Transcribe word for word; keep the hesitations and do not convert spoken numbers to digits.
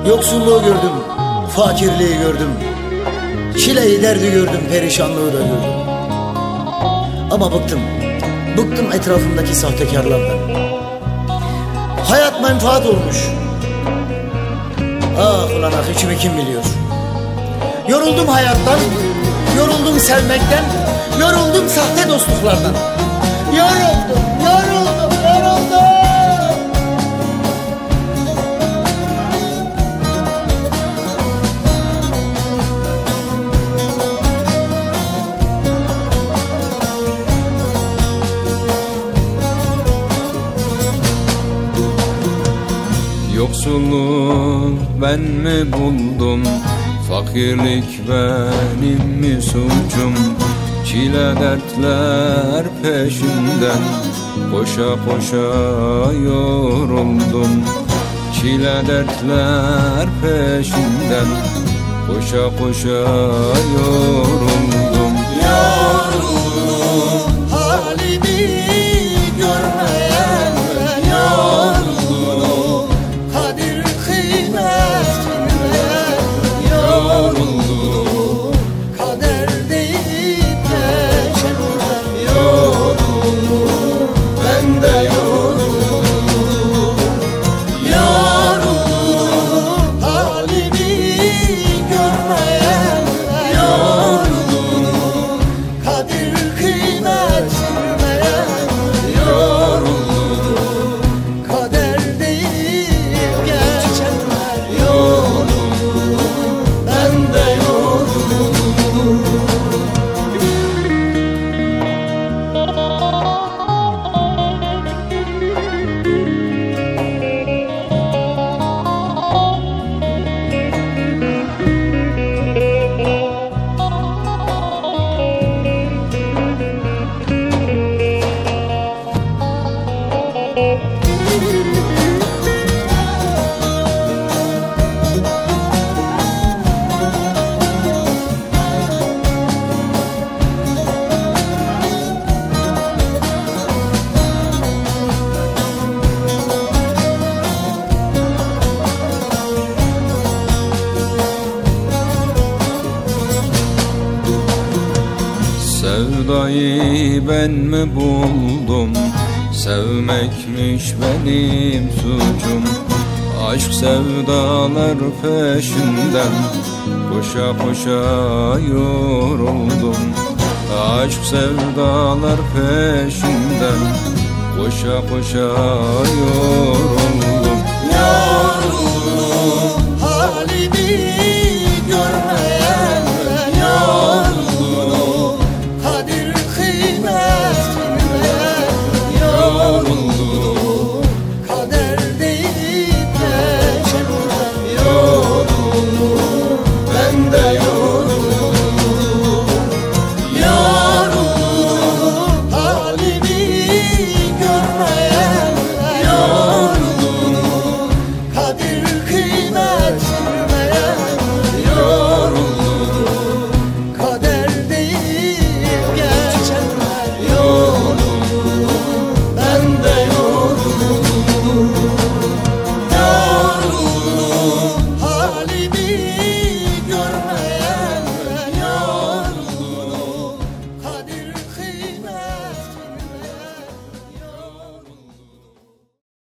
Yoksulluğu gördüm, fakirliği gördüm, çileyi derdi gördüm, perişanlığı da gördüm. Ama bıktım, bıktım etrafımdaki sahtekarlardan. Hayat menfaat olmuş. Ah ulan ah, içimi kim biliyor. Yoruldum hayattan, yoruldum sevmekten, yoruldum sahte dostluklardan. Yoruldum, yoruldum, yoruldum. Yoksulluğu ben mi buldum, fakirlik benim mi suçum? Çile dertler peşinden koşa koşa yoruldum. Çile dertler peşinden koşa koşa yoruldum. Yoruldum halimi görmeyen, yoruldum kadir kıymet bilmeyen, yoruldum kader deyip geçenler, yoruldum ben de yoruldum. Yoruldum halimi görmeyen, yoruldum kadir kıymet bilmeyen, yoruldum kader deyip geçenler, yoruldum ben de yoruldum. Sevdayı ben mi buldum, sevmekmiş benim suçum. Aşk sevdalar peşinden koşa koşa yoruldum. Aşk sevdalar peşinden koşa koşa yoruldum.